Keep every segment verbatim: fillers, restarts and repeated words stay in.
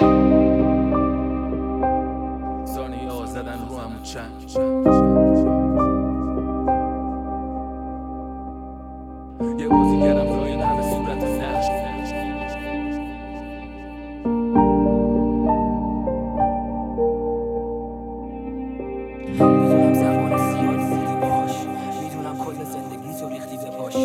ثانیه زدن رو همون چند یه بازی کردم روی این همه صورت نقش میدونم زمان زیادی بودی باش، میدونم کل زندگی تو ریختی به پاش.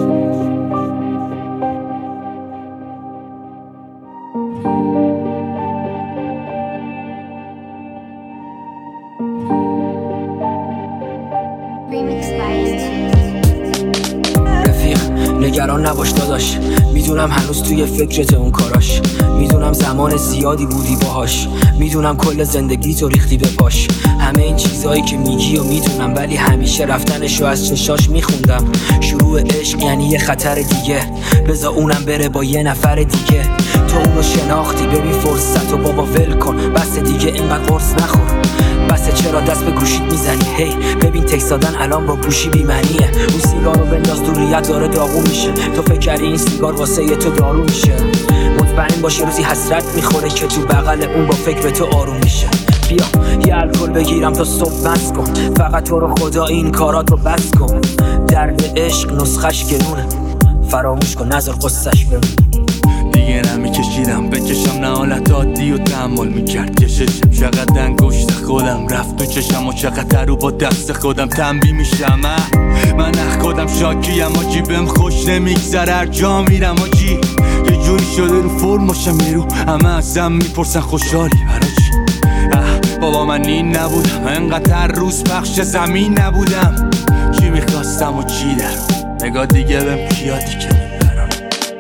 رفیق نگران نباش داداش، میدونم هنوز توی فکرت اون کاراش. میدونم زمان زیادی بودی باهاش، میدونم کل زندگی تو ریختی به پاش. همه این چیزایی که میگی و میدونم، ولی همیشه رفتنشو از چشاش میخوندم. شروع عشق یعنی یه خطر دیگه، بذار اونم بره با یه نفر دیگه. تو اونو شناختی، ببین فرصت و بابا ول کن. بس دیگه اینقدر قرص نخور، بس چرا دست به گوشیت میزنی؟ هی hey, ببین تکست دادن الان با گوشی بی‌معنیه. اون سیگارو بنداز دور ریت داره داغون میشه. تو فکر کردی این سیگار واسه یه تو دارو میشه؟ مطمئن باش یه روزی حسرت میخوره که تو بغل اون با فکر تو آروم میشه. بیا یه الکل بگیرم تا صبح بس کن، فقط تو رو خدا این کارات رو بس کن. درد عشق نسخش گرونه، فراموش کن نذار قصهش بمونه. دیگه نمیکشیدم بکشم، نه حالت عادی و تحمل میکرد کششم. چقدر انگشت خودم رفت تو چشم و چقدر رو با دست خودم تنبیه میشم. من اخ خودم شاکیم آجی، بهم خوش نمیگذره هر جا میرم آجی. یه جوری شده رو فرم باشم یه رو همه ازم میپرسن خوشحالی برای چی؟ اه بابا من این نبودم، انقدر روز پخش زمین نبودم. چی میخواستم و چی درم، نگاه دیگه بهم کیادی که میبرم.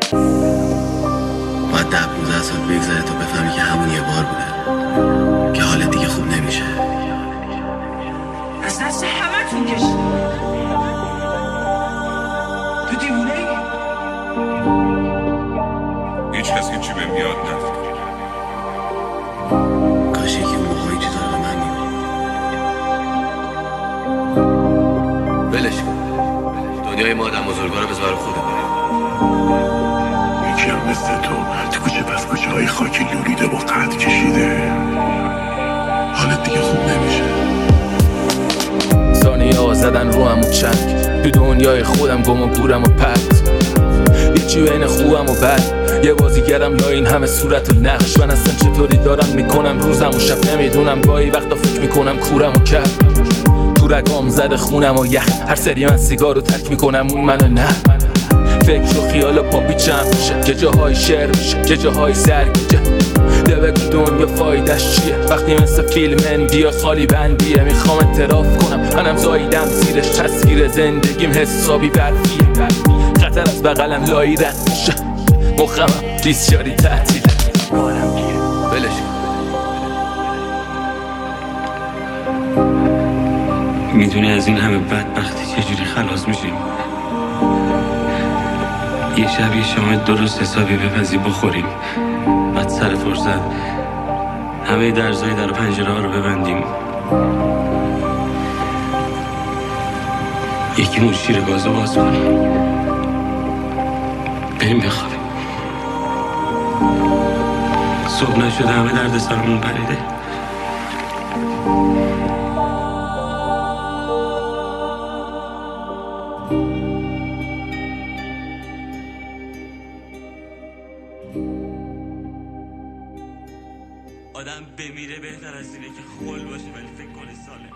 باید ده پونزده سال بگذره تا بفهمی که همون یه بار بوده، که حالت دیگه خوب نمیشه. اصلا اصلا همه تون کشت تو دیوونه ای؟ هیچ کس که چی بهم یاد نداد. کاش یکی اون موقع این چیزا رو به من میگفت. ولش کن، دنیای ما آدم بزرگا رو بذار خودمون. یکی هم مثل تو تو کوچه پس کوچه های خاکی لولیده و قد کشیده، حالت دیگه خوب نمیشه. ثانیه زدن رو همون چند تو دنیای خودم گم و گورم و پرت. یه چی بین خوبم و بد، یه بازی کردم لا این همه صورت و نقش. من اصلا چطوری دارم میکنم روزم و شب نمیدونم. گاهی وقتا فکر میکنم کورم و کرد تو رگام زده خونم و یخ. هر سری من سیگار رو ترک میکنم اون منو نه. فکر و خیال پاپی چم میشه، که جاهای شعر میشه که جاهای سرگیجه. ده بگو دنیا فایدش چیه وقتی مثل فیلم اندیا خالی بندیه. میخوام اعتراف کنم منم زاییدم زیرش، تصویر زندگیم حسابی برفیه. خطر از بغلم لایی رد میشه، مخمم بیسیاری تعطیله. حالم گیره ولش کن. میدونی از این همه بدبختی چجوری خلاص میشیم؟ یه شب یه شام درست حسابی بپزی بخوریم، بعد سر فرصت همه درزای در پنجره ها رو ببندیم، یکی مون شیر گازو باز کنیم، بریم بخوابیم. صبح نشده همه درد سرمون پریده. آدم بمیره بهتر از اینه که خول باشه ولی فکر کنه ساله.